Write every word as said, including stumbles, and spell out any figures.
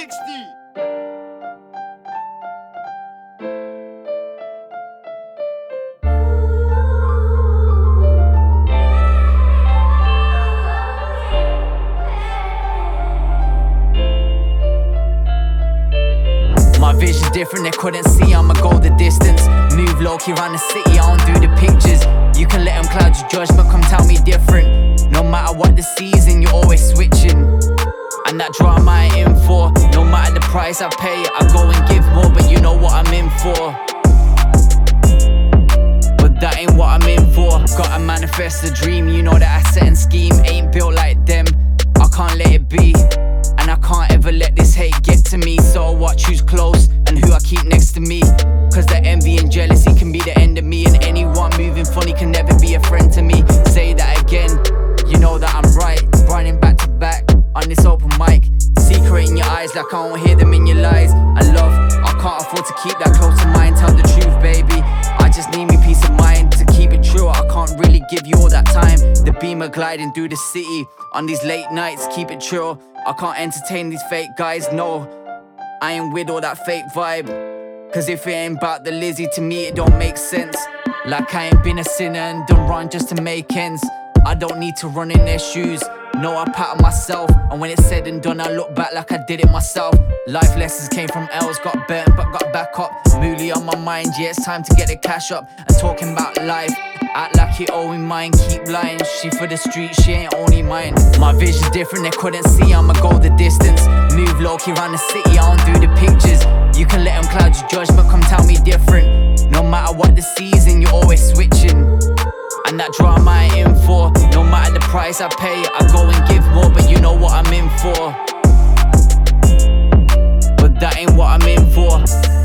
sixty. My vision's different, they couldn't see, I'ma go the distance. Move low-key around the city, I don't do the pictures. You can let them cloud your judgment, come tell me different. No matter what the season, you're always switching. And that drama I ain't in for. No matter the price I pay, I go and give more, but you know what I'm in for. But that ain't what I'm in for. Gotta manifest a dream, you know that I set and scheme. Ain't built like them, I can't let it be. And I can't ever let this hate get to me. So watch who's close and who I keep next to me. Cause the envy and jealousy can be the end of me. And anyone moving funny can never be a friend to me. Say that again, you know that I'm right. Running back to back on this open mic. Secret in your eyes like I don't hear them in your lies. I love, I can't afford to keep that close to mind. Tell the truth, baby, I just need me peace of mind. To keep it true, I can't really give you all that time. The beamer gliding through the city on these late nights, keep it true. I can't entertain these fake guys, no. I ain't with all that fake vibe. Cause if it ain't about the Lizzie, to me it don't make sense. Like I ain't been a sinner and done wrong just to make ends. I don't need to run in their shoes. No, I pattern myself, and when it's said and done, I look back like I did it myself. Life lessons came from L's, got burnt but got back up. Mooly on my mind, yeah, it's time to get the cash up. And talking about life, act like you owing mine, keep lying. She for the street, she ain't only mine. My vision's different, they couldn't see, I'ma go the distance. Move low-key around the city, I don't do the pictures. You can let them cloud your judgment, come tell me different. No matter what the season, you're always switching. And that drama I ain't in for. No matter the price I pay, I go and give more, but you know what I'm in for. But that ain't what I'm in for.